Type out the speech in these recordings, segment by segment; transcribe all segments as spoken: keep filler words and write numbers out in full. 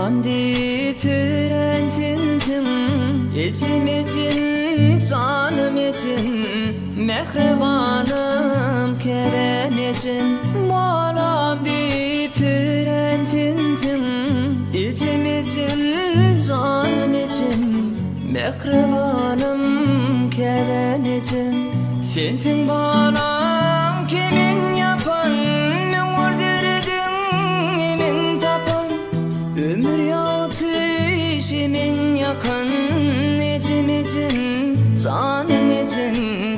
Molam di türentintin, içim için, canım için, mehribanım kerem için. Molam di türentintin, içim için, canım için, mehribanım kerem için. Sensin balam kimin yapan, men ordirdin emin tapan. Ömür yağtı işimin yakan, ecim için, canım için,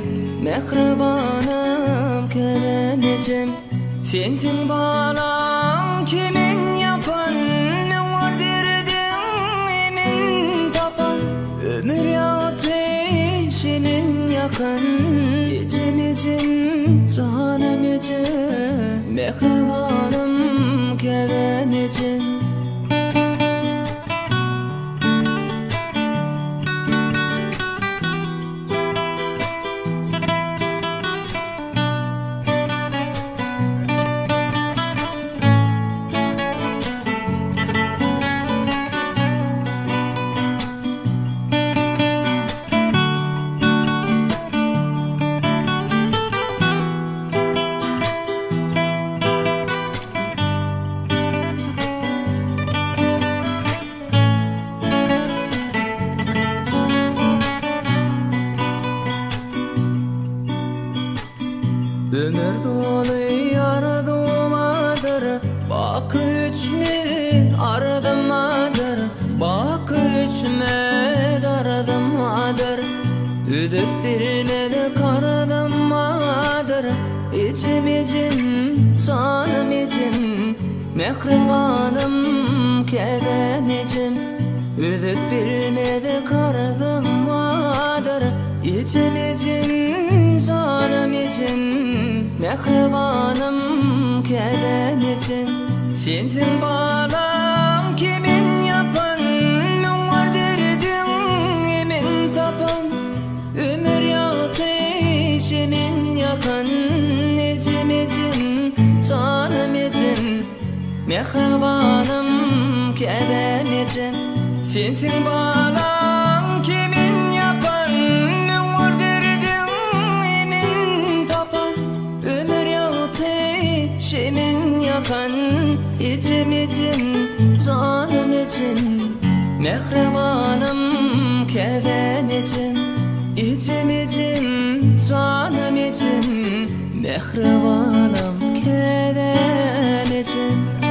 mehribanım kerem için. Sensin balam kimin yapan, men ordirdin emin tapan. Ömür yağtı işimin yakan, ecim için, canım için, mehribanım kerem için. Ömür dolu yaradımadır, bak üçme aradımadır, bak üçme aradımadır. Üdüp birine de karadımadır, içim için, canım için, mehribanım kerem için. Üdüp birine de karadımadır, içim için, canım için, mehribanım kerem için. Sensin balam kimin yapan, men ordirdin emin tapan. Ömür yağtı işimin yakan, ecim için, canım için, mehribanım kerem için. Sensin balam kimin yapan, men ordirdin emin tapan. Ömür yağtı işimin yakan, ecim için, canım için, mehribanım kerem için. İçim için, canım için, mehribanım kerem için.